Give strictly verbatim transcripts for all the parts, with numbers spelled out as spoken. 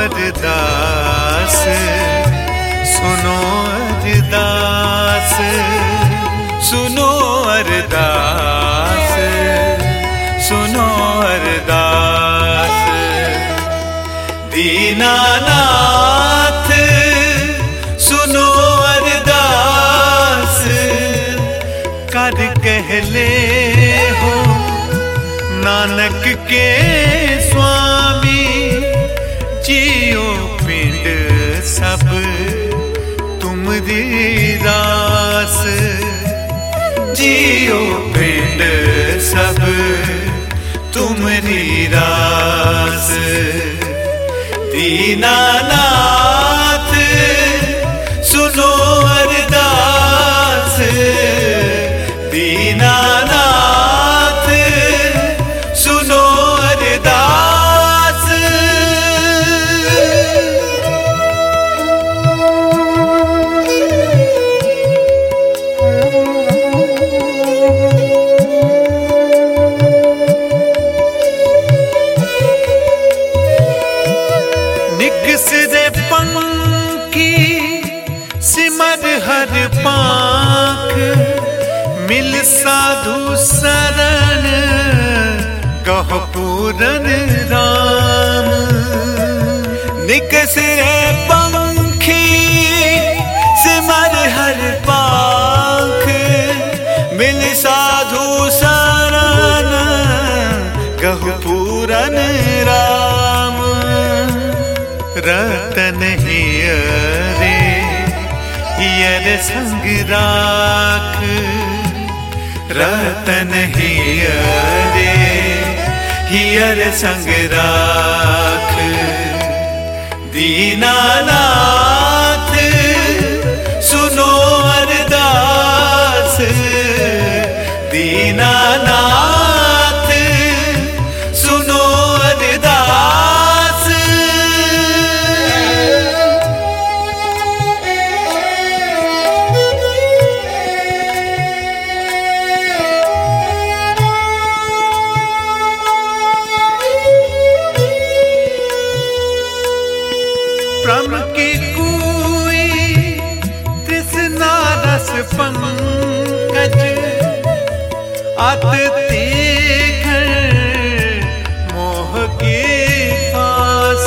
अरदास, सुनो अरदास, सुनो अरदास, सुनो अरदास। दीनानाथ सुनो अरदास, कर कहले हो नानक के स्वामी, जियो पिंड सब तुमरी दास, जियो पिंड सब तुमरी दास। दीनानाथ सुनो अरदास, दीनानाथ सुनो अरदास। निकसरे पंखी सिमर हर पाख, मिल साधु शरण कह पूरन राम। निकसरे पंखी सिमर हर पाख, मिल साधु शरण कह पूरन राम। रतन हियरे हियर संग राख, रतन हियरे हियर संग राख। दीनानाथ सुनो अरदास, दीनानाथ सुनो अरदास। प्रम की कोई तृष्णा रस पंकज, अत तीखर मोह के पास।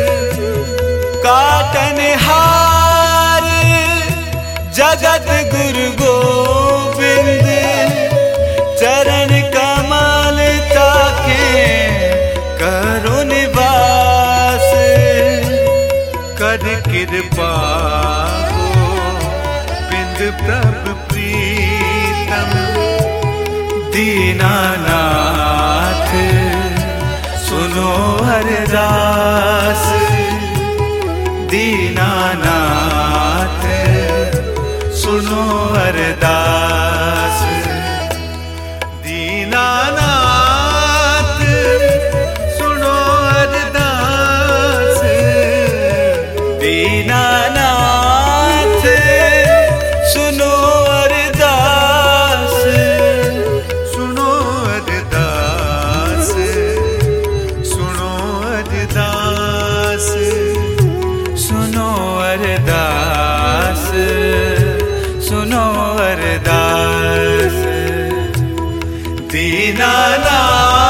काटन हार जगत गुरु गोविंद, चरण कमल ताके करो निवास। कर कृपा गोविंद प्रभु प्रीतम, दीनानाथ सुनो अरदास, दीनानाथ सुनो अरदास। दीनानाथ सुनो अरदास, दीनानाथ सुनो अरदास, सुनो अरदास, सुनो अरदास, सुनो अरदास, सुनो अरदास। दीनानाथ